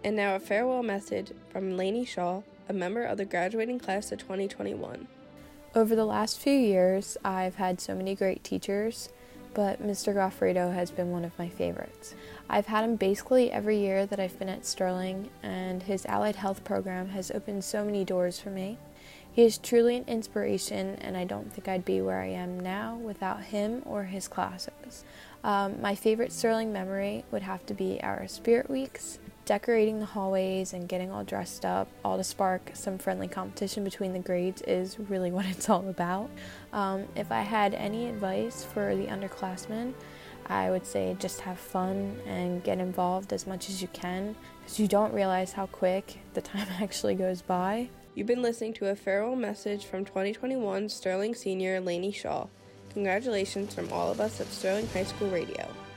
And now a farewell message from Lainey Shaw, a member of the graduating class of 2021. Over the last few years, I've had so many great teachers, but Mr. Goffredo has been one of my favorites. I've had him basically every year that I've been at Sterling, and his allied health program has opened so many doors for me. He is truly an inspiration, and I don't think I'd be where I am now without him or his classes. My favorite Sterling memory would have to be our Spirit Weeks. Decorating the hallways and getting all dressed up, all to spark some friendly competition between the grades, is really what it's all about. If I had any advice for the underclassmen, I would say just have fun and get involved as much as you can, because you don't realize how quick the time actually goes by. You've been listening to a farewell message from 2021 Sterling senior Lainey Shaw. Congratulations from all of us at Sterling High School Radio.